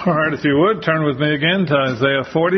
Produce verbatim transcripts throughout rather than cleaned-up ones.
All right, if you would, turn with me again to Isaiah forty.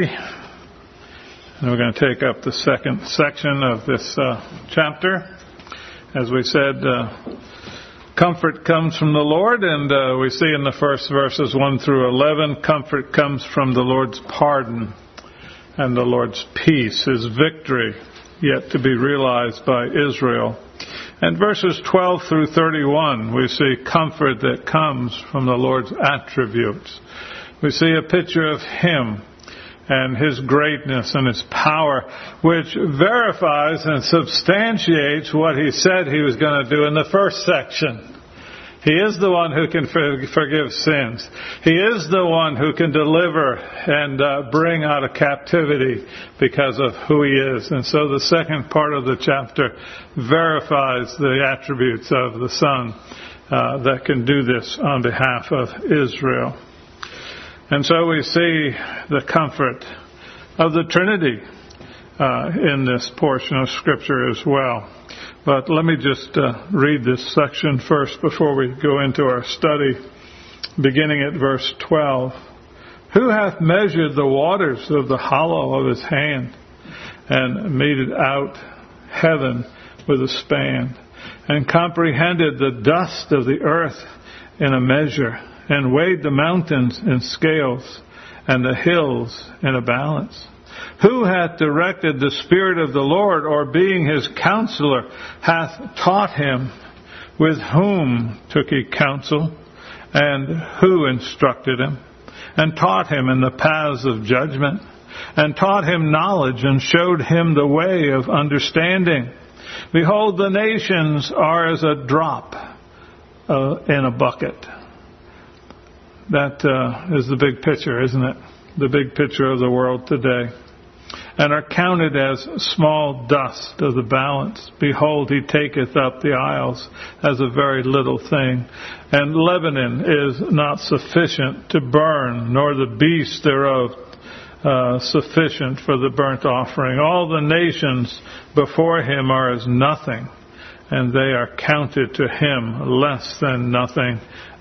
And we're going to take up the second section of this uh, chapter. As we said, uh, comfort comes from the Lord, and uh, we see in the first verses one through eleven, comfort comes from the Lord's pardon and the Lord's peace, His victory yet to be realized by Israel. And verses twelve through thirty-one, we see comfort that comes from the Lord's attributes. We see a picture of Him and His greatness and His power, which verifies and substantiates what He said He was going to do in the first section. He is the one who can forgive sins. He is the one who can deliver and uh, bring out of captivity because of who He is. And so the second part of the chapter verifies the attributes of the Son uh, that can do this on behalf of Israel. And so we see the comfort of the Trinity uh, in this portion of Scripture as well. But let me just uh, read this section first before we go into our study, beginning at verse twelve. Who hath measured the waters of the hollow of His hand, and meted out heaven with a span, and comprehended the dust of the earth in a measure, and weighed the mountains in scales, and the hills in a balance? Who hath directed the Spirit of the Lord, or being His counselor, hath taught Him? With whom took He counsel? And who instructed Him? And taught Him in the paths of judgment? And taught Him knowledge, and showed Him the way of understanding? Behold, the nations are as a drop uh, in a bucket. That uh, is the big picture, isn't it? The big picture of the world today. And are counted as small dust of the balance. Behold, He taketh up the isles as a very little thing. And Lebanon is not sufficient to burn, nor the beast thereof uh, sufficient for the burnt offering. All the nations before Him are as nothing, and they are counted to Him less than nothing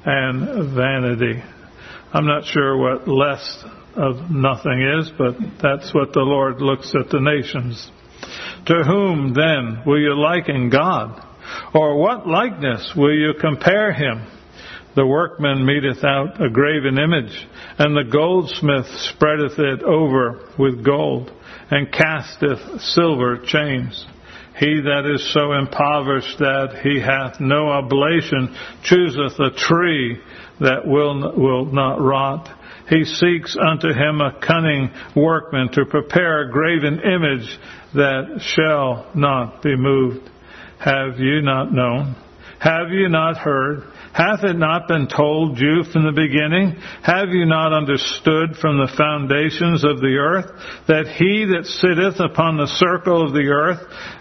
and vanity. I'm not sure what less of nothing is, but that's what the Lord looks at the nations. To whom then will you liken God? Or what likeness will you compare Him? The workman meteth out a graven image, and the goldsmith spreadeth it over with gold, and casteth silver chains. He that is so impoverished that he hath no oblation chooseth a tree that will will not rot. He seeks unto him a cunning workman to prepare a graven image that shall not be moved. Have you not known? Have you not heard? Hath it not been told you from the beginning? Have you not understood from the foundations of the earth that He that sitteth upon the circle of the earth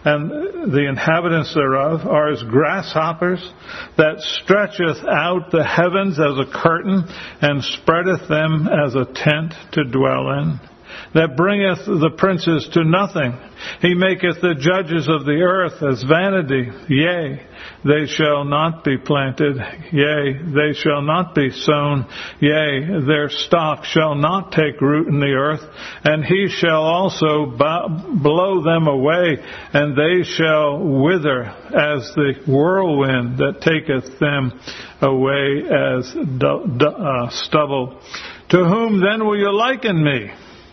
and the inhabitants thereof are as grasshoppers, that stretcheth out the heavens as a curtain and spreadeth them as a tent to dwell in? That bringeth the princes to nothing. He maketh the judges of the earth as vanity. Yea, they shall not be planted. Yea, they shall not be sown. Yea, their stock shall not take root in the earth. And He shall also blow them away, and they shall wither as the whirlwind that taketh them away as stubble. To whom then will you liken me?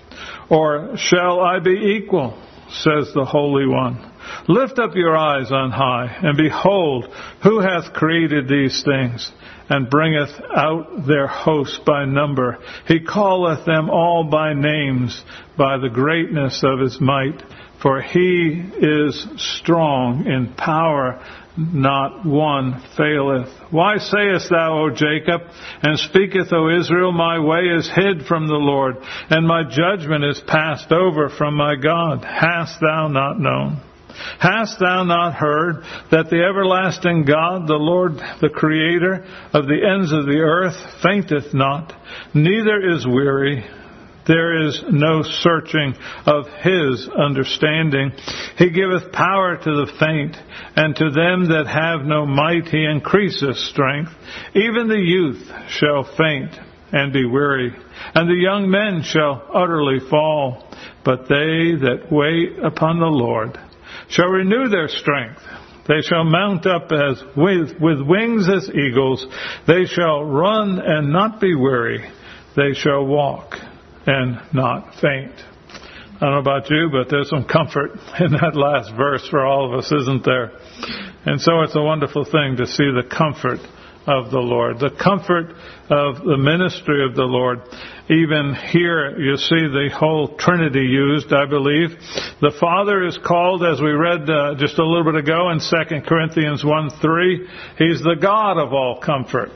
Or shall I be equal, says the Holy One. Lift up your eyes on high, and behold, who hath created these things, and bringeth out their hosts by number. He calleth them all by names, by the greatness of His might. For He is strong in power, not one faileth. Why sayest thou, O Jacob, and speaketh, O Israel, my way is hid from the Lord, and my judgment is passed over from my God? Hast thou not known? Hast thou not heard that the everlasting God, the Lord, the Creator of the ends of the earth, fainteth not, neither is weary? There is no searching of His understanding. He giveth power to the faint, and to them that have no might He increaseth strength. Even the youth shall faint and be weary, and the young men shall utterly fall. But they that wait upon the Lord shall renew their strength. They shall mount up as with, with wings as eagles. They shall run and not be weary. They shall walk and not faint. I don't know about you, but there's some comfort in that last verse for all of us, isn't there? And so it's a wonderful thing to see the comfort of the Lord, the comfort of the ministry of the Lord. Even here you see the whole Trinity used, I believe. The Father is called, as we read uh, just a little bit ago in Second Corinthians one three, He's the God of all comfort.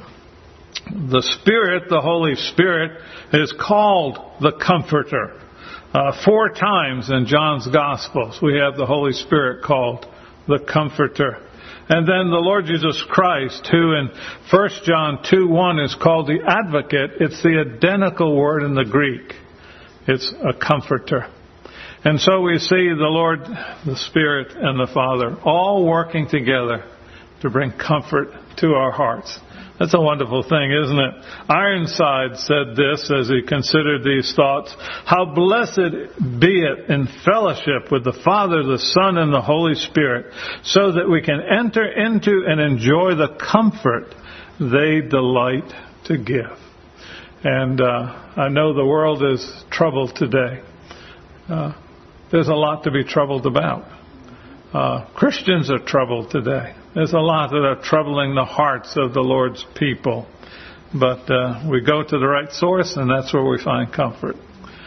The Spirit, the Holy Spirit, is called the Comforter. Uh, four times in John's Gospels we have the Holy Spirit called the Comforter. And then the Lord Jesus Christ, who in First John two one is called the Advocate, it's the identical word in the Greek. It's a comforter. And so we see the Lord, the Spirit, and the Father all working together to bring comfort to our hearts. That's a wonderful thing, isn't it? Ironside said this as he considered these thoughts. How blessed be it in fellowship with the Father, the Son, and the Holy Spirit, so that we can enter into and enjoy the comfort they delight to give. And uh, I know the world is troubled today. Uh, there's a lot to be troubled about. Uh, Christians are troubled today. There's a lot that are troubling the hearts of the Lord's people. But uh, we go to the right source, and that's where we find comfort.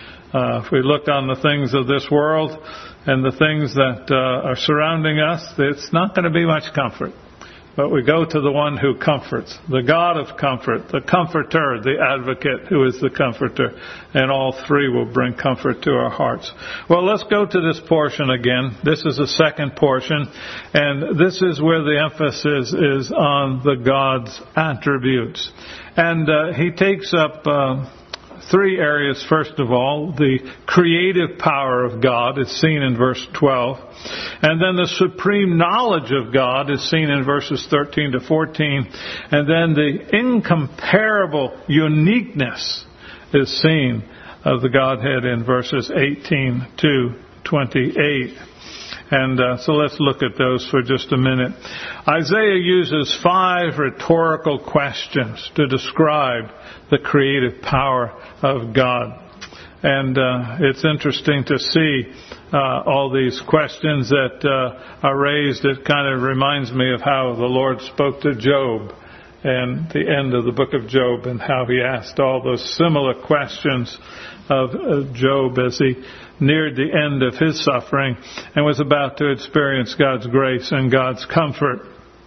Uh, if we look on the things of this world and the things that uh, are surrounding us, it's not going to be much comfort. But we go to the one who comforts, the God of comfort, the Comforter, the Advocate, who is the Comforter. And all three will bring comfort to our hearts. Well, let's go to this portion again. This is the second portion. And this is where the emphasis is on the God's attributes. And uh, he takes up Uh, Three areas. First of all, the creative power of God is seen in verse twelve. And then the supreme knowledge of God is seen in verses thirteen to fourteen. And then the incomparable uniqueness is seen of the Godhead in verses eighteen to twenty-eight. And uh, so let's look at those for just a minute. Isaiah uses five rhetorical questions to describe the creative power of God. And uh, it's interesting to see uh, all these questions that uh, are raised. It kind of reminds me of how the Lord spoke to Job and the end of the book of Job, and how he asked all those similar questions of, of Job as he neared the end of his suffering and was about to experience God's grace and God's comfort.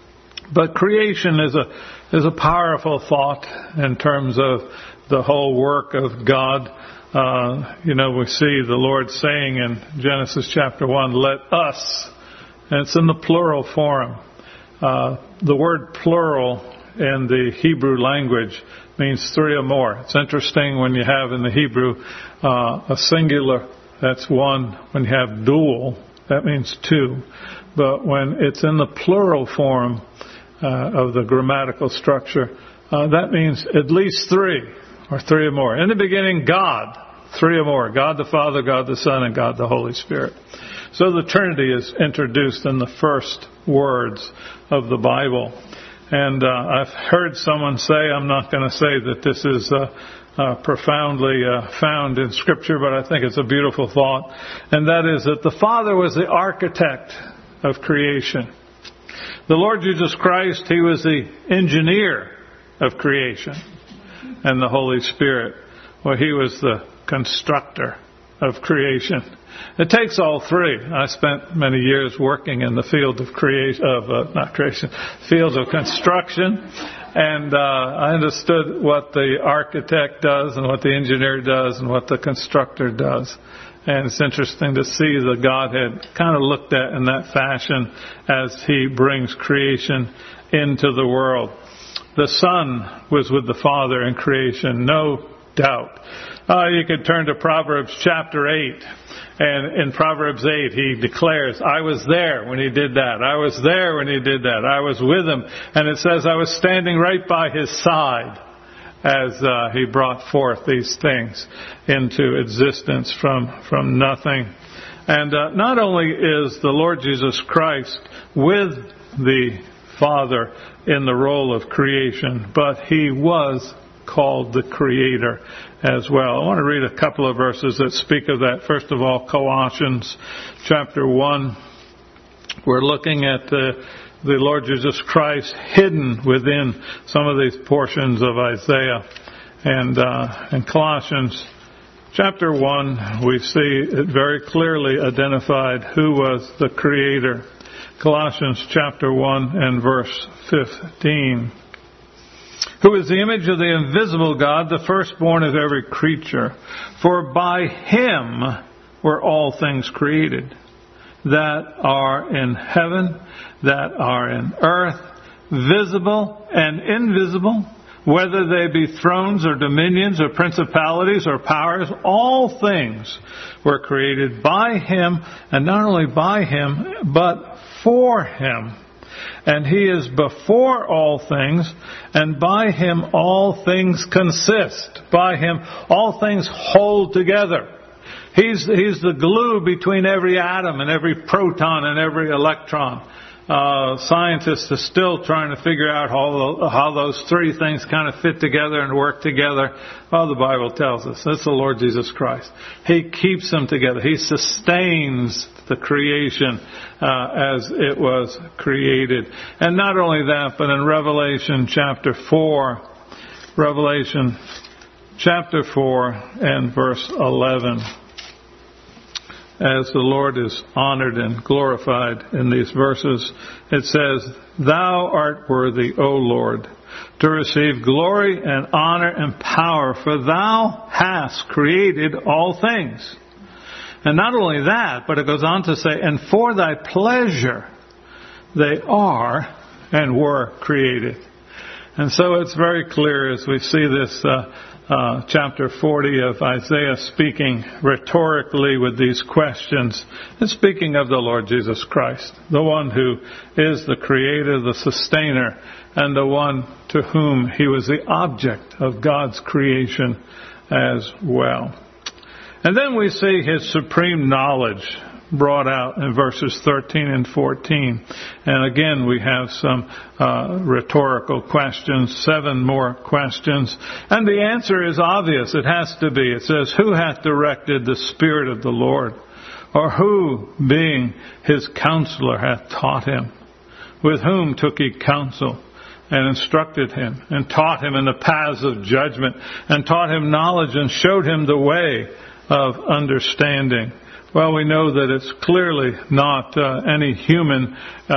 But creation is a is a powerful thought in terms of the whole work of God. Uh, you know, we see the Lord saying in Genesis chapter one, let us, and it's in the plural form. Uh, the word plural in the Hebrew language means three or more. It's interesting when you have in the Hebrew uh, a singular, that's one. When you have dual, that means two. But when it's in the plural form uh, of the grammatical structure, uh, that means at least three, or three or more. In the beginning, God, three or more. God the Father, God the Son, and God the Holy Spirit. So the Trinity is introduced in the first words of the Bible. And uh, I've heard someone say, I'm not going to say that this is uh, uh, profoundly uh, found in Scripture, but I think it's a beautiful thought. And that is that the Father was the architect of creation. The Lord Jesus Christ, He was the engineer of creation. And the Holy Spirit, well, He was the constructor of creation. It takes all three. I spent many years working in the field of creation, of uh, not creation, field of construction, and uh, I understood what the architect does and what the engineer does and what the constructor does. And it's interesting to see the Godhead kind of looked at in that fashion as He brings creation into the world. The Son was with the Father in creation, no doubt. Uh, you could turn to Proverbs chapter eight. And in Proverbs eight, he declares, I was there when he did that. I was there when he did that. I was with him. And it says, I was standing right by his side as uh, he brought forth these things into existence from, from nothing. And uh, not only is the Lord Jesus Christ with the Father in the role of creation, but he was called the Creator as well. I want to read a couple of verses that speak of that. First of all, Colossians chapter one. We're looking at the, the Lord Jesus Christ hidden within some of these portions of Isaiah. And uh, in Colossians chapter one, we see it very clearly identified who was the Creator. Colossians chapter one and verse fifteen. Who is the image of the invisible God, the firstborn of every creature. For by him were all things created, that are in heaven, that are in earth, visible and invisible, whether they be thrones or dominions or principalities or powers, all things were created by him, and not only by him, but for him. And he is before all things, and by him all things consist. By him all things hold together. He's, he's the glue between every atom and every proton and every electron. Uh, scientists are still trying to figure out how, how those three things kind of fit together and work together. Well, the Bible tells us that's the Lord Jesus Christ. He keeps them together. He sustains the creation uh, as it was created. And not only that, but in Revelation chapter four, Revelation chapter four and verse eleven. As the Lord is honored and glorified in these verses, it says, Thou art worthy, O Lord, to receive glory and honor and power, for thou hast created all things. And not only that, but it goes on to say, and for thy pleasure they are and were created. And so it's very clear as we see this uh, Uh, chapter forty of Isaiah speaking rhetorically with these questions, and speaking of the Lord Jesus Christ, the one who is the creator, the sustainer, and the one to whom he was the object of God's creation as well. And then we see his supreme knowledge brought out in verses thirteen and fourteen. And again, we have some uh, rhetorical questions, seven more questions. And the answer is obvious. It has to be. It says, Who hath directed the Spirit of the Lord? Or who, being his counselor, hath taught him? With whom took he counsel and instructed him, and taught him in the paths of judgment, and taught him knowledge, and showed him the way of understanding? Well, we know that it's clearly not uh, any human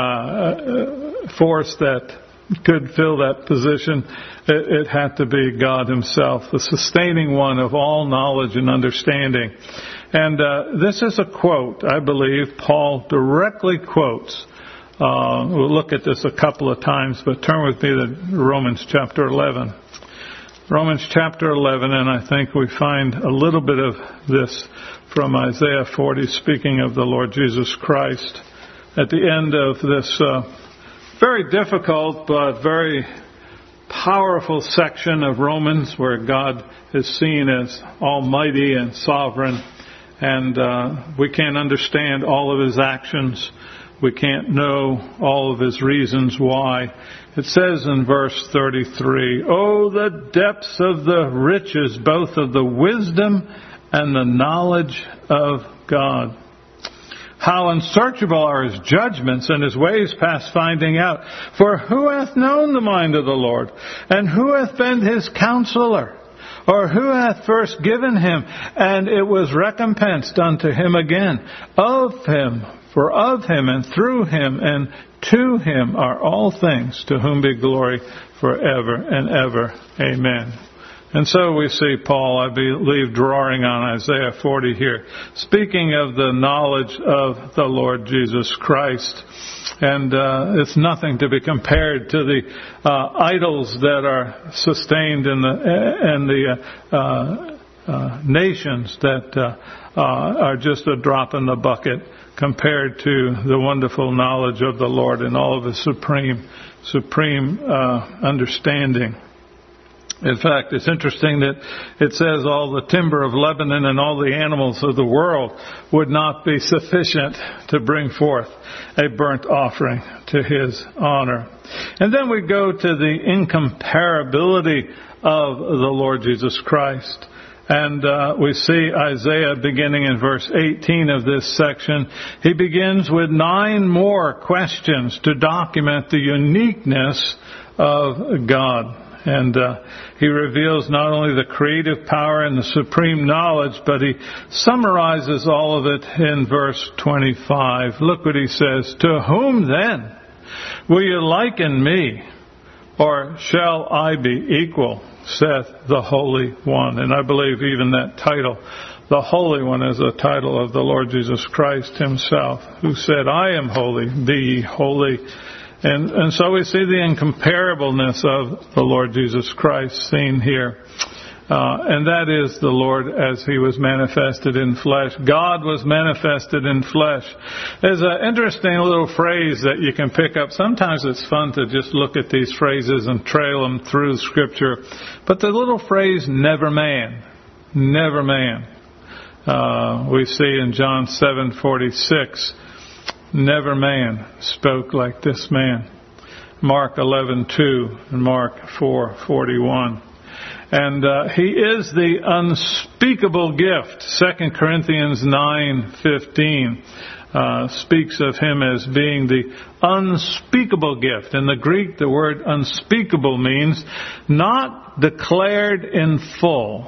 uh, force that could fill that position. It, it had to be God himself, the sustaining one of all knowledge and understanding. And uh, this is a quote, I believe, Paul directly quotes. Uh, we'll look at this a couple of times, but turn with me to Romans chapter eleven. Romans chapter eleven, and I think we find a little bit of this from Isaiah forty, speaking of the Lord Jesus Christ. At the end of this uh, very difficult but very powerful section of Romans, where God is seen as almighty and sovereign, and uh, we can't understand all of his actions. We can't know all of his reasons why. It says in verse thirty-three, Oh, the depths of the riches, both of the wisdom and the knowledge of God. How unsearchable are his judgments, and his ways past finding out. For who hath known the mind of the Lord? And who hath been his counselor? Or who hath first given him, and it was recompensed unto him again? Of him, for of him, and through him, and to him are all things, to whom be glory forever and ever. Amen. And so we see Paul, I believe, drawing on Isaiah forty here, speaking of the knowledge of the Lord Jesus Christ. And uh, it's nothing to be compared to the uh, idols that are sustained in the and the uh, uh, nations that uh, uh, are just a drop in the bucket compared to the wonderful knowledge of the Lord and all of his supreme, supreme uh, understanding. In fact, it's interesting that it says all the timber of Lebanon and all the animals of the world would not be sufficient to bring forth a burnt offering to His honor. And then we go to the incomparability of the Lord Jesus Christ. And uh, we see Isaiah beginning in verse eighteen of this section. He begins with nine more questions to document the uniqueness of God. And uh, he reveals not only the creative power and the supreme knowledge, but he summarizes all of it in verse twenty-five. Look what he says. To whom then will you liken me, or shall I be equal, saith the Holy One. And I believe even that title, the Holy One, is a title of the Lord Jesus Christ Himself, who said, I am holy, be ye holy. And, and so we see the incomparableness of the Lord Jesus Christ seen here. Uh, and that is the Lord as He was manifested in flesh. God was manifested in flesh. There's an interesting little phrase that you can pick up. Sometimes it's fun to just look at these phrases and trail them through Scripture. But the little phrase, never man, never man. Uh, we see in John seven forty-six, never man spoke like this man. Mark eleven two and Mark four forty-one. And uh, He is the unspeakable gift. Second Corinthians nine fifteen uh, speaks of Him as being the unspeakable gift. In the Greek, the word unspeakable means not declared in full,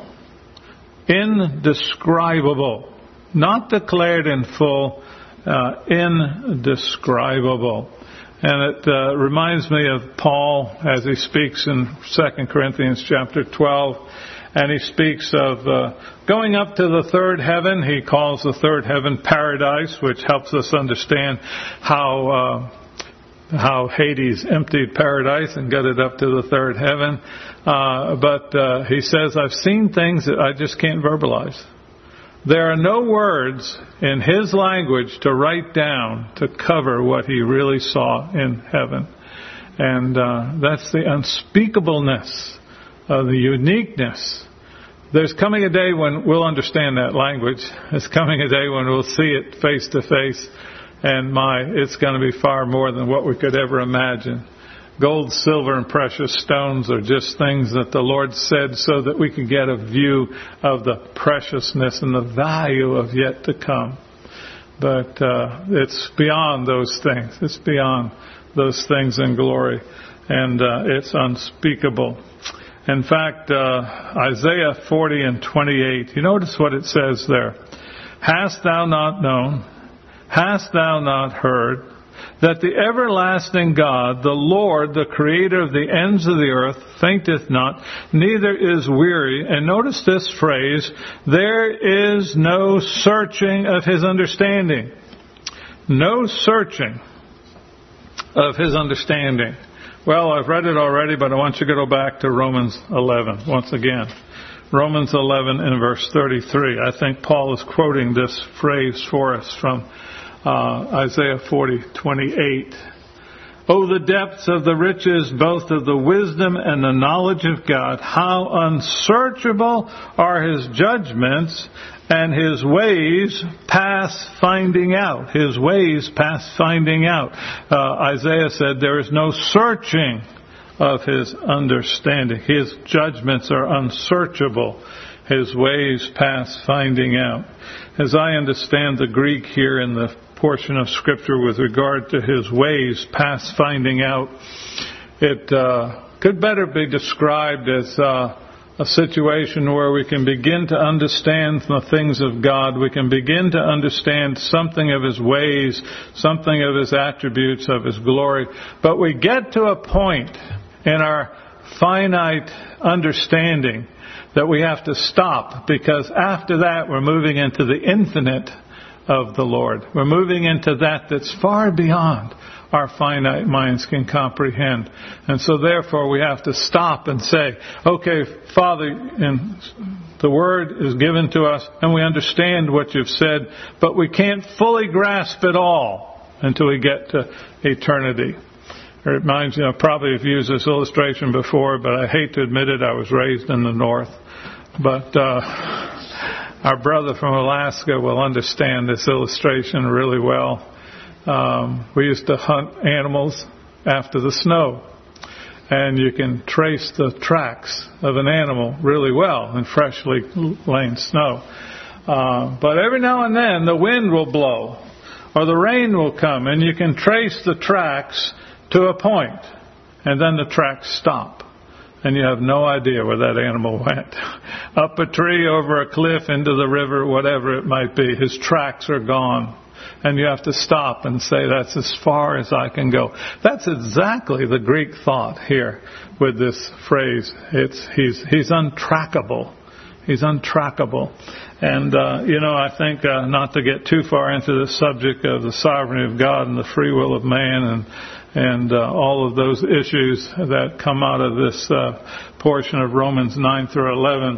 indescribable. Not declared in full, uh, indescribable. And it uh, reminds me of Paul as he speaks in Second Corinthians chapter twelve. And he speaks of uh, going up to the third heaven. He calls the third heaven paradise, which helps us understand how uh, how Hades emptied paradise and got it up to the third heaven. Uh, but uh, he says, I've seen things that I just can't verbalize. There are no words in his language to write down to cover what he really saw in heaven. And uh, that's the unspeakableness, uh, the uniqueness. There's coming a day when we'll understand that language. There's coming a day when we'll see it face to face. And my, it's going to be far more than what we could ever imagine. Gold, silver, and precious stones are just things that the Lord said so that we can get a view of the preciousness and the value of yet to come. But uh, it's beyond those things. It's beyond those things in glory. And uh, it's unspeakable. In fact, uh, Isaiah forty and twenty-eight, you notice what it says there. Hast thou not known? Hast thou not heard? That the everlasting God, the Lord, the Creator of the ends of the earth, fainteth not, neither is weary. And notice this phrase, there is no searching of His understanding. No searching of His understanding. Well, I've read it already, but I want you to go back to Romans eleven once again. Romans eleven and verse thirty-three. I think Paul is quoting this phrase for us from Uh, Isaiah forty twenty-eight. Oh, the depths of the riches, both of the wisdom and the knowledge of God. How unsearchable are His judgments, and His ways past finding out. His ways past finding out. Uh, Isaiah said there is no searching of His understanding. His judgments are unsearchable. His ways past finding out. As I understand the Greek here in the portion of Scripture with regard to His ways past finding out, it uh, could better be described as uh, a situation where we can begin to understand the things of God. We can begin to understand something of His ways, something of His attributes, of His glory. But we get to a point in our finite understanding that we have to stop, because after that we're moving into the infinite of the Lord. We're moving into that that's far beyond our finite minds can comprehend. And so therefore we have to stop and say, okay, Father, and the Word is given to us and we understand what you've said, but we can't fully grasp it all until we get to eternity. It reminds you, I probably have used this illustration before, but I hate to admit it, I was raised in the North. But uh, our brother from Alaska will understand this illustration really well. Um, we used to hunt animals after the snow. And you can trace the tracks of an animal really well in freshly laid snow. Uh, but every now and then the wind will blow or the rain will come, and you can trace the tracks to a point, and then the tracks stop, and you have no idea where that animal went. Up a tree, over a cliff, into the river, whatever it might be, his tracks are gone. And you have to stop and say, that's as far as I can go. That's exactly the Greek thought here with this phrase. It's he's he's untrackable. He's untrackable. And, uh, you know, I think uh, not to get too far into the subject of the sovereignty of God and the free will of man and and uh, all of those issues that come out of this uh, portion of Romans nine through eleven.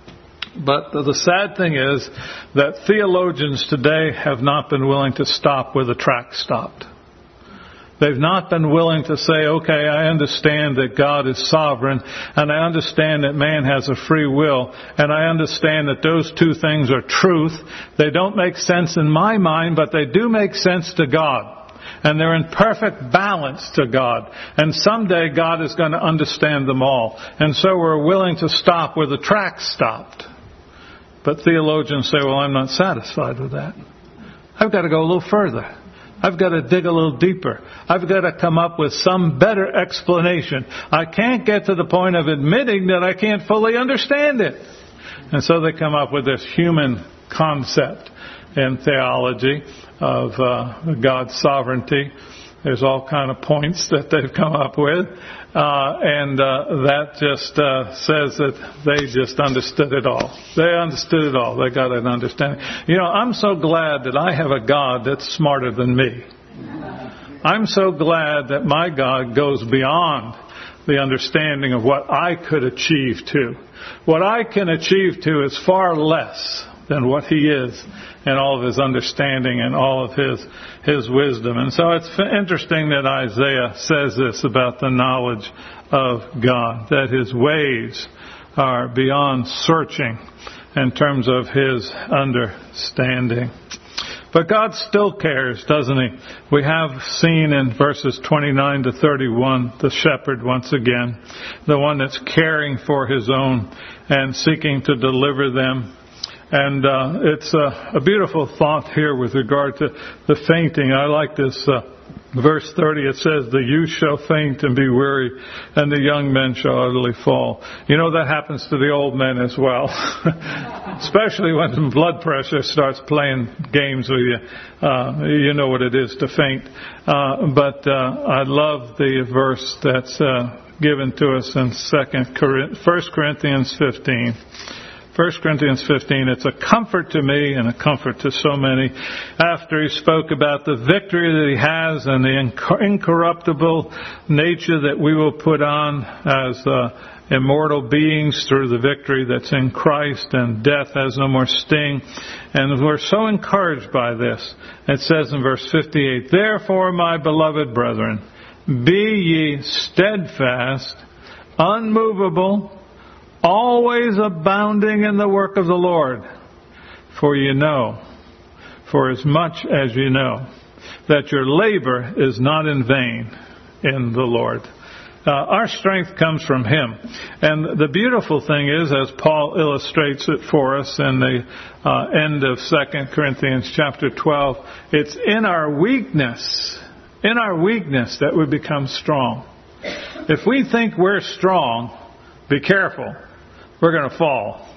But the sad thing is that theologians today have not been willing to stop where the track stopped. They've not been willing to say, okay, I understand that God is sovereign, and I understand that man has a free will, and I understand that those two things are truth. They don't make sense in my mind, but they do make sense to God. And they're in perfect balance to God. And someday God is going to understand them all. And so we're willing to stop where the track stopped. But theologians say, well, I'm not satisfied with that. I've got to go a little further. I've got to dig a little deeper. I've got to come up with some better explanation. I can't get to the point of admitting that I can't fully understand it. And so they come up with this human concept in theology of uh, God's sovereignty. There's all kind of points that they've come up with. Uh, and uh, that just uh, says that they just understood it all. They understood it all. They got an understanding. You know, I'm so glad that I have a God that's smarter than me. I'm so glad that my God goes beyond the understanding of what I could achieve to. What I can achieve to is far less than what He is and all of His understanding and all of His His wisdom. And so it's interesting that Isaiah says this about the knowledge of God, that His ways are beyond searching in terms of His understanding. But God still cares, doesn't He? We have seen in verses twenty-nine to thirty-one, the shepherd once again, the one that's caring for His own and seeking to deliver them. And uh, it's a, a beautiful thought here with regard to the fainting. I like this uh, verse thirty. It says, the youth shall faint and be weary, and the young men shall utterly fall. You know, that happens to the old men as well. Especially when blood pressure starts playing games with you. Uh, you know what it is to faint. Uh, but uh, I love the verse that's uh, given to us in First Corinthians fifteen. First Corinthians fifteen, it's a comfort to me and a comfort to so many. After he spoke about the victory that he has and the incorruptible nature that we will put on as uh, immortal beings through the victory that's in Christ, and death has no more sting. And we're so encouraged by this. It says in verse fifty-eight, therefore, my beloved brethren, be ye steadfast, unmovable, always abounding in the work of the Lord. For you know, for as much as you know, that your labor is not in vain in the Lord. Uh, our strength comes from Him. And the beautiful thing is, as Paul illustrates it for us in the uh, end of Second Corinthians chapter twelve, it's in our weakness, in our weakness that we become strong. If we think we're strong, be careful. We're going to fall.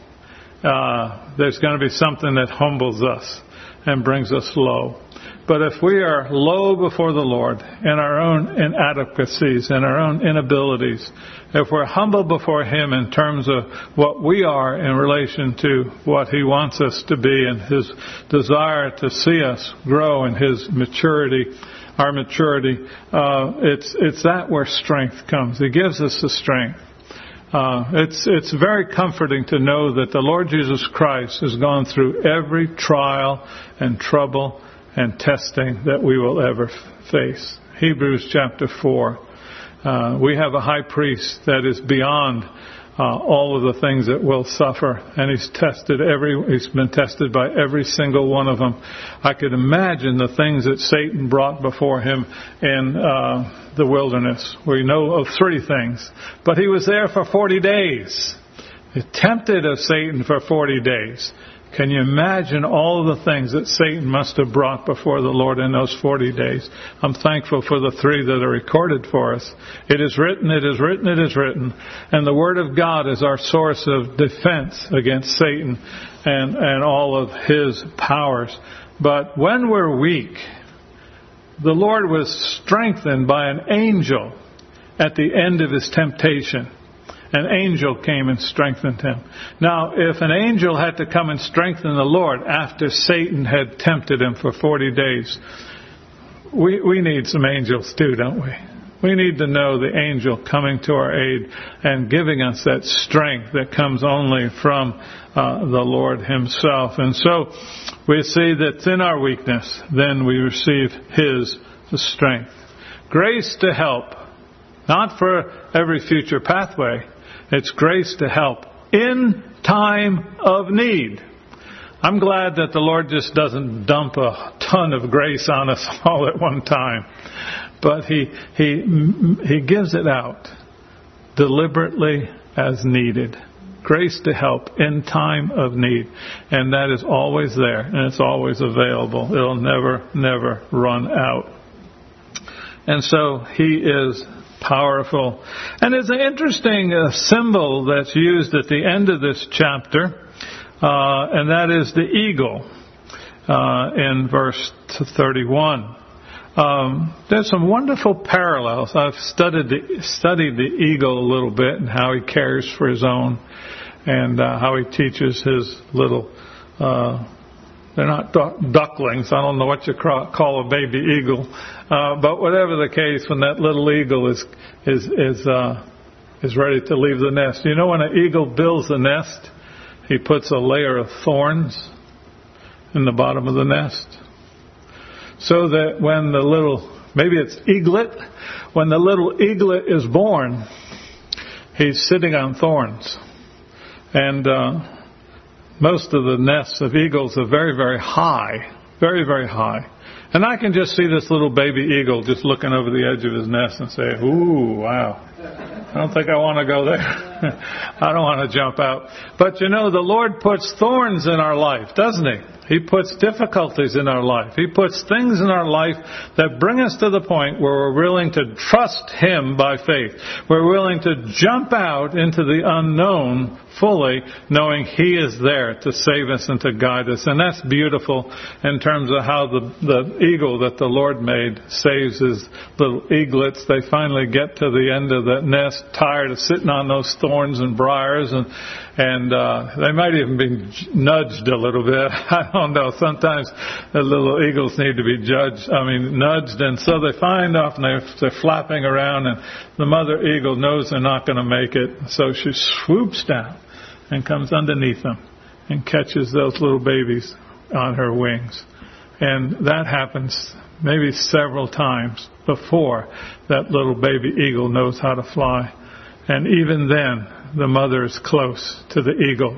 Uh, there's going to be something that humbles us and brings us low. But if we are low before the Lord in our own inadequacies and our own inabilities, if we're humble before Him in terms of what we are in relation to what He wants us to be and His desire to see us grow in His maturity, our maturity, uh, it's it's that where strength comes. He gives us the strength. Uh, it's it's very comforting to know that the Lord Jesus Christ has gone through every trial and trouble and testing that we will ever face. Hebrews chapter four Uh, we have a high priest that is beyond uh, all of the things that we'll suffer, and he's tested every. He's been tested by every single one of them. I could imagine the things that Satan brought before him in uh, the wilderness. We know of three things, but he was there for forty days. He tempted of Satan for forty days. Can you imagine all the things that Satan must have brought before the Lord in those forty days? I'm thankful for the three that are recorded for us. It is written, it is written, it is written. And the Word of God is our source of defense against Satan and, and all of his powers. But when we're weak, the Lord was strengthened by an angel at the end of his temptation. An angel came and strengthened him. Now, if an angel had to come and strengthen the Lord after Satan had tempted him for forty days, we, we need some angels too, don't we? We need to know the angel coming to our aid and giving us that strength that comes only from uh, the Lord himself. And so we see that in our weakness, then we receive his strength. Grace to help, not for every future pathway. It's grace to help in time of need. I'm glad that the Lord just doesn't dump a ton of grace on us all at one time. But He, He, He gives it out deliberately as needed. Grace to help in time of need. And that is always there, and it's always available. It'll never, never run out. And so He is powerful. And there's an interesting uh, symbol that's used at the end of this chapter, uh, and that is the eagle uh, in verse thirty-one. Um, there's some wonderful parallels. I've studied the, studied the eagle a little bit and how he cares for his own, and uh, how he teaches his little uh They're not ducklings. I don't know what you call a baby eagle, uh, but whatever the case, when that little eagle is is is uh, is ready to leave the nest, you know, when an eagle builds a nest, he puts a layer of thorns in the bottom of the nest, so that when the little, maybe it's eaglet, when the little eaglet is born, he's sitting on thorns, and. Uh, Most of the nests of eagles are very, very high, very, very high. And I can just see this little baby eagle just looking over the edge of his nest and say, ooh, wow, I don't think I want to go there. I don't want to jump out. But you know, the Lord puts thorns in our life, doesn't He? He puts difficulties in our life. He puts things in our life that bring us to the point where we're willing to trust Him by faith. We're willing to jump out into the unknown fully, knowing He is there to save us and to guide us. And that's beautiful in terms of how the, the eagle that the Lord made saves his little eaglets. They finally get to the end of that nest, tired of sitting on those thorns and briars, and and uh, they might even be nudged a little bit. I don't know. Sometimes the little eagles need to be judged. I mean, nudged, and so they find off and they're, they're flapping around, and the mother eagle knows they're not going to make it, so she swoops down and comes underneath them and catches those little babies on her wings. And that happens maybe several times before that little baby eagle knows how to fly. And even then, the mother is close to the eagle.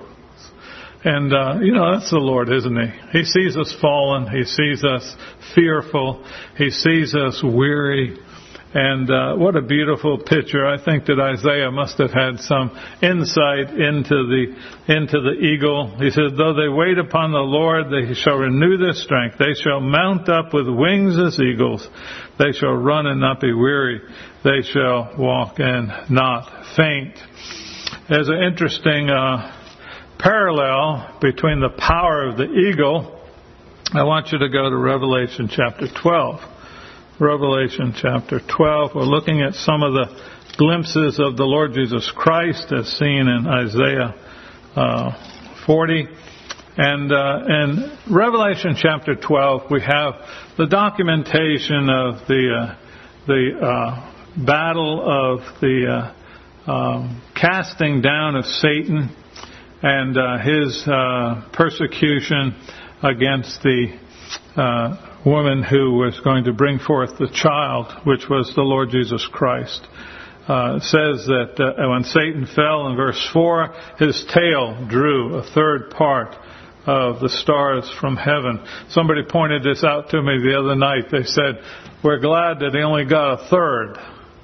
And, uh, you know, that's the Lord, isn't He? He sees us fallen. He sees us fearful. He sees us weary. And uh, what a beautiful picture. I think that Isaiah must have had some insight into the into the eagle. He said, though they wait upon the Lord, they shall renew their strength. They shall mount up with wings as eagles. They shall run and not be weary. They shall walk and not faint. There's an interesting uh, parallel between the power of the eagle. I want you to go to Revelation chapter twelve. Revelation chapter twelve. We're looking at some of the glimpses of the Lord Jesus Christ as seen in Isaiah uh, forty. And uh, in Revelation chapter twelve, we have the documentation of the uh, the uh, battle of the uh, um, casting down of Satan and uh, his uh, persecution against the uh, woman who was going to bring forth the child, which was the Lord Jesus Christ. Uh, it says that uh, when Satan fell in verse four, his tail drew a third part of the stars from heaven. Somebody pointed this out to me the other night. They said, we're glad that he only got a third.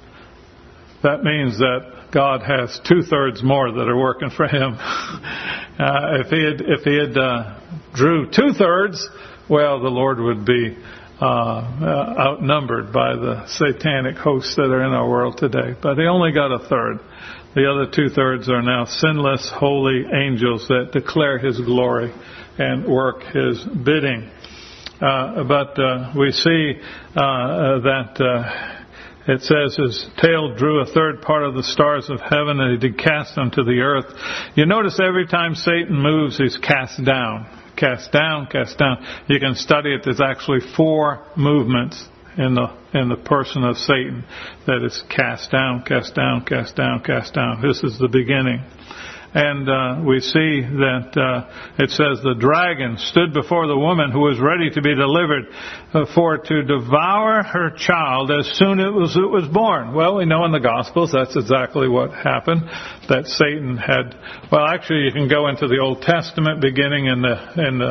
That means that God has two-thirds more that are working for him. uh, if he had, if he had uh, drew two-thirds, well, the Lord would be uh, uh, outnumbered by the satanic hosts that are in our world today. But he only got a third. The other two-thirds are now sinless, holy angels that declare his glory and work his bidding. Uh, but uh, we see uh, that uh, it says his tail drew a third part of the stars of heaven, and he did cast them to the earth. You notice every time Satan moves, he's cast down. Cast down, cast down. You can study it. There's actually four movements in the in the person of Satan that is cast down, cast down, cast down, cast down. This is the beginning. And uh, we see that uh, it says the dragon stood before the woman who was ready to be delivered uh, for to devour her child as soon as it was, it was born. Well, we know in the Gospels that's exactly what happened, that Satan had, well, actually you can go into the Old Testament beginning in the, in the,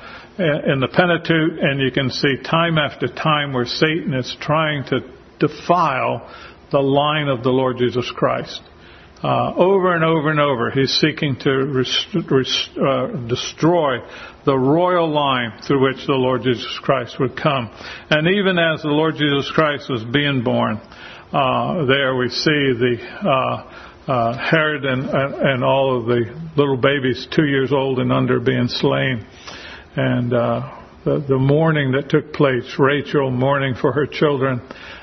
uh, in the Pentateuch, and you can see time after time where Satan is trying to defile the line of the Lord Jesus Christ. Uh, over and over and over, he's seeking to rest- rest- uh, destroy the royal line through which the Lord Jesus Christ would come. And even as the Lord Jesus Christ was being born, uh, there we see the uh, uh, Herod and, and all of the little babies two years old and under being slain. And uh, the, the mourning that took place, Rachel mourning for her children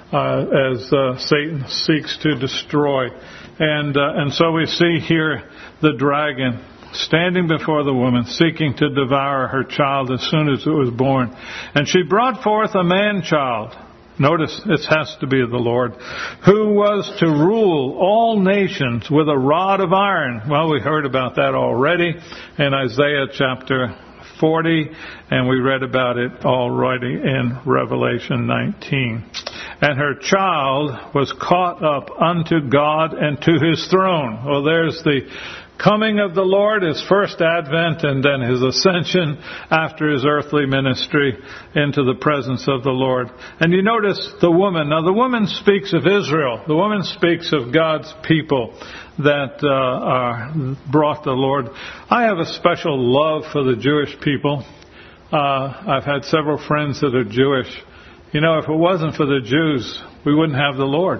uh, as uh, Satan seeks to destroy. And uh, and so we see here the dragon standing before the woman, seeking to devour her child as soon as it was born. And she brought forth a man-child. Notice it has to be the Lord, who was to rule all nations with a rod of iron. Well, we heard about that already in Isaiah chapter forty, and we read about it already in Revelation nineteen. And her child was caught up unto God and to his throne. Well, there's the coming of the Lord, his first advent, and then his ascension after his earthly ministry into the presence of the Lord. And you notice the woman. Now, the woman speaks of Israel. The woman speaks of God's people that uh, are brought the Lord. I have a special love for the Jewish people. Uh, I've had several friends that are Jewish. You know, if it wasn't for the Jews, we wouldn't have the Lord.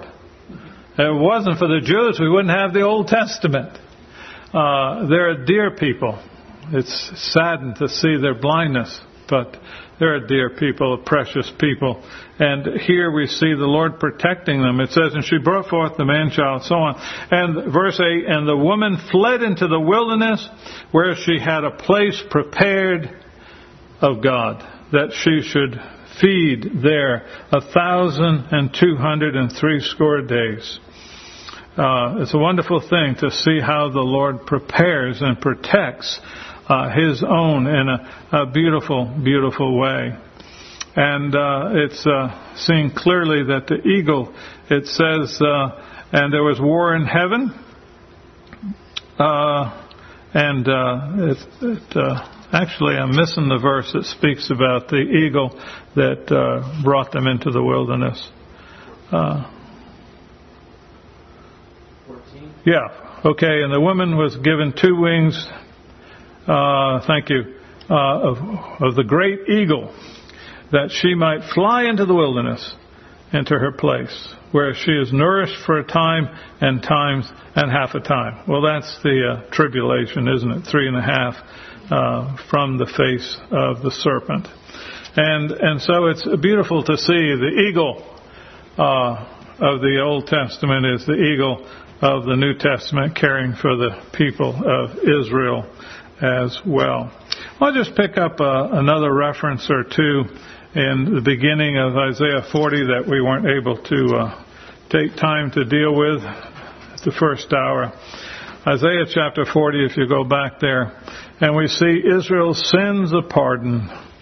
If it wasn't for the Jews, we wouldn't have the Old Testament. Uh, they're a dear people. It's saddened to see their blindness, but they're a dear people, a precious people. And here we see the Lord protecting them. It says, and she brought forth the man-child, so on. And verse eight, and the woman fled into the wilderness where she had a place prepared of God, that she should feed there a thousand and two hundred and three score days. Uh, it's a wonderful thing to see how the Lord prepares and protects uh, His own in a, a beautiful, beautiful way. And uh, it's uh, seen clearly that the eagle, it says, uh, and there was war in heaven, uh, and uh, it, it uh, actually I'm missing the verse that speaks about the eagle that uh, brought them into the wilderness. Uh, Yeah, okay, and the woman was given two wings, uh, thank you, uh, of, of the great eagle, that she might fly into the wilderness, into her place, where she is nourished for a time and times and half a time. Well, that's the uh, tribulation, isn't it? Three and a half uh, from the face of the serpent. And and so it's beautiful to see the eagle uh, of the Old Testament is the eagle of the New Testament, caring for the people of Israel as well. I'll just pick up uh, another reference or two in the beginning of Isaiah forty that we weren't able to uh, take time to deal with at the first hour. Isaiah chapter forty, if you go back there, and we see Israel's sins of pardon.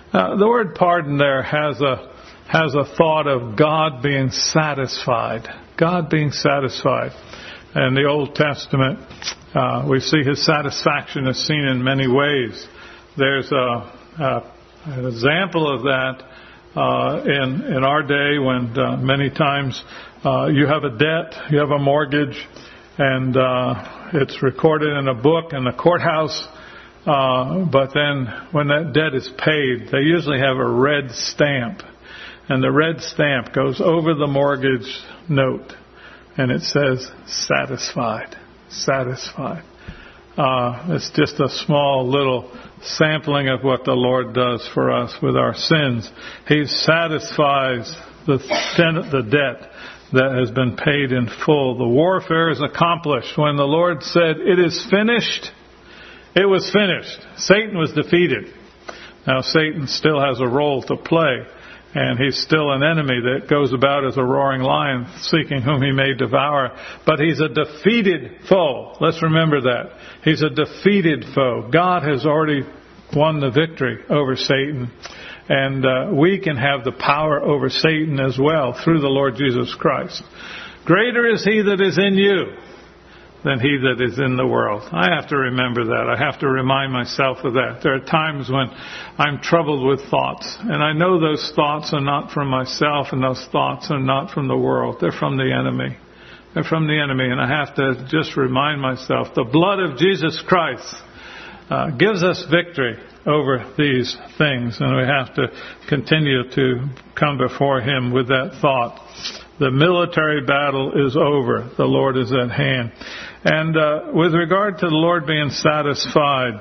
Uh, the word pardon there has a has a thought of God being satisfied. God being satisfied. In the Old Testament, uh, we see His satisfaction is seen in many ways. There's a, a, an example of that uh, in in our day when uh, many times uh, you have a debt, you have a mortgage, and uh, it's recorded in a book in the courthouse. Uh, but then when that debt is paid, they usually have a red stamp. And the red stamp goes over the mortgage note. And it says, satisfied, satisfied. Uh, it's just a small little sampling of what the Lord does for us with our sins. He satisfies the, the debt that has been paid in full. The warfare is accomplished. When the Lord said, it is finished, it was finished. Satan was defeated. Now, Satan still has a role to play, and he's still an enemy that goes about as a roaring lion, seeking whom he may devour. But he's a defeated foe. Let's remember that. He's a defeated foe. God has already won the victory over Satan. And uh, we can have the power over Satan as well through the Lord Jesus Christ. Greater is He that is in you than he that is in the world. I have to remember that. I have to remind myself of that. There are times when I'm troubled with thoughts, and I know those thoughts are not from myself, and those thoughts are not from the world. They're from the enemy. They're from the enemy, and I have to just remind myself, the blood of Jesus Christ uh, gives us victory over these things, and we have to continue to come before Him with that thought. The military battle is over. The Lord is at hand. And uh, with regard to the Lord being satisfied,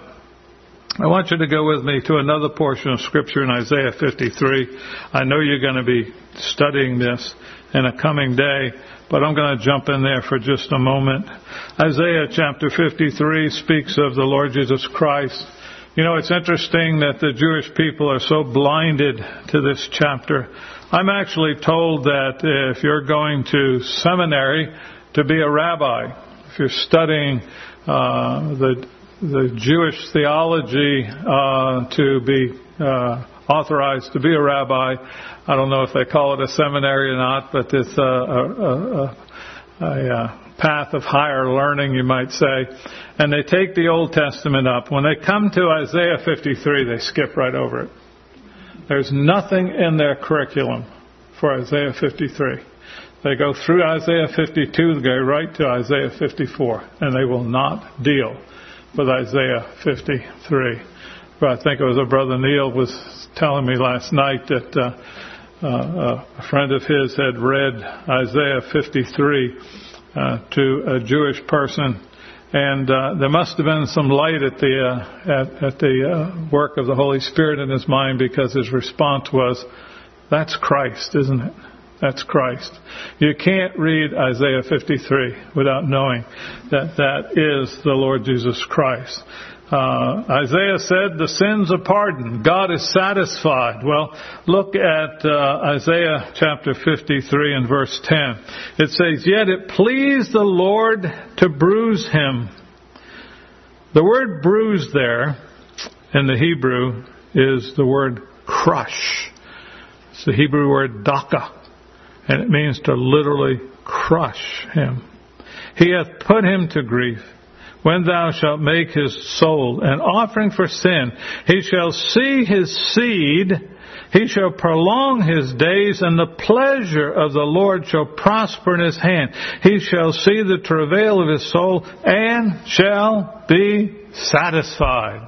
I want you to go with me to another portion of Scripture in Isaiah fifty-three. I know you're going to be studying this in a coming day, but I'm going to jump in there for just a moment. Isaiah chapter fifty-three speaks of the Lord Jesus Christ. You know, it's interesting that the Jewish people are so blinded to this chapter. I'm actually told that if you're going to seminary to be a rabbi, if you're studying uh, the the Jewish theology uh, to be uh, authorized to be a rabbi, I don't know if they call it a seminary or not, but it's a, a, a, a, a path of higher learning, you might say. And they take the Old Testament up. When they come to Isaiah fifty-three, they skip right over it. There's nothing in their curriculum for Isaiah fifty-three. They go through Isaiah fifty-two, they go right to Isaiah fifty-four, and they will not deal with Isaiah fifty-three. But I think it was a brother Neil was telling me last night that uh, uh, a friend of his had read Isaiah fifty-three uh, to a Jewish person. And uh, there must have been some light at the uh, at, at the uh, work of the Holy Spirit in his mind, because his response was, "That's Christ, isn't it? That's Christ." You can't read Isaiah fifty-three without knowing that that is the Lord Jesus Christ. Uh, Isaiah said the sins are pardoned. God is satisfied. Well, look at uh, Isaiah chapter fifty-three and verse ten. It says, "Yet it pleased the Lord to bruise him." The word bruise there in the Hebrew is the word crush. It's the Hebrew word daka, and it means to literally crush him. "He hath put him to grief. When thou shalt make his soul an offering for sin, he shall see his seed, he shall prolong his days, and the pleasure of the Lord shall prosper in his hand. He shall see the travail of his soul, and shall be satisfied.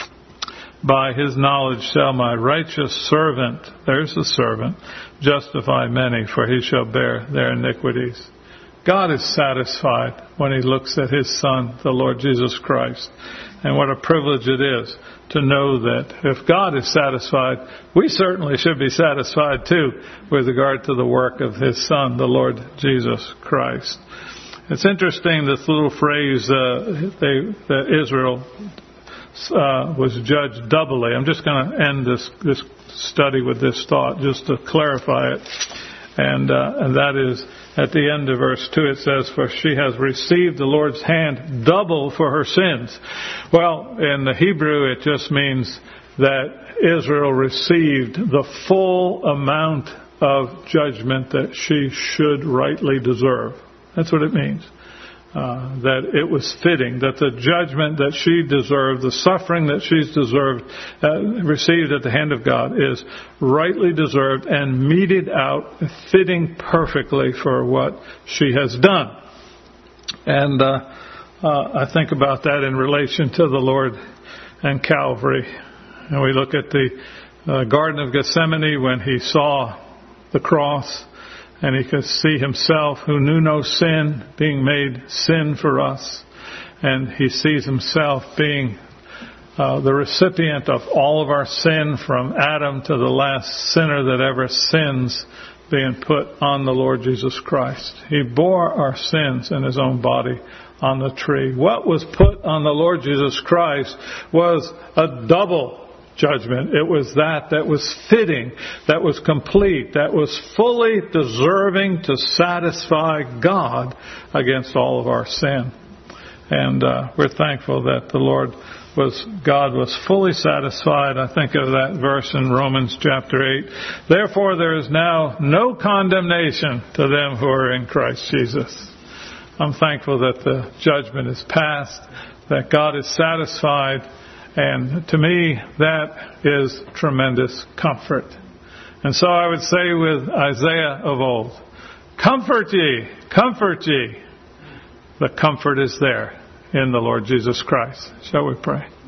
By his knowledge shall my righteous servant," there's the servant, "justify many, for he shall bear their iniquities." God is satisfied when He looks at His Son, the Lord Jesus Christ. And what a privilege it is to know that if God is satisfied, we certainly should be satisfied too with regard to the work of His Son, the Lord Jesus Christ. It's interesting, this little phrase, uh, they, that Israel uh, was judged doubly. I'm just going to end this, this study with this thought just to clarify it. And, uh, and that is, at the end of verse two, it says, "For she has received the Lord's hand double for her sins." Well, in the Hebrew, it just means that Israel received the full amount of judgment that she should rightly deserve. That's what it means. Uh, that it was fitting, that the judgment that she deserved, the suffering that she's deserved, uh, received at the hand of God is rightly deserved and meted out, fitting perfectly for what she has done. And uh, uh, I think about that in relation to the Lord and Calvary. And we look at the uh, Garden of Gethsemane when he saw the cross, and he could see himself, who knew no sin, being made sin for us. And he sees himself being uh, the recipient of all of our sin, from Adam to the last sinner that ever sins, being put on the Lord Jesus Christ. He bore our sins in his own body on the tree. What was put on the Lord Jesus Christ was a double judgment. It was that that was fitting, that was complete, that was fully deserving to satisfy God against all of our sin. And uh, we're thankful that the Lord was, God was fully satisfied. I think of that verse in Romans chapter eight. Therefore there is now no condemnation to them who are in Christ Jesus. I'm thankful that the judgment is passed, that God is satisfied. And to me, that is tremendous comfort. And so I would say with Isaiah of old, comfort ye, comfort ye. The comfort is there in the Lord Jesus Christ. Shall we pray?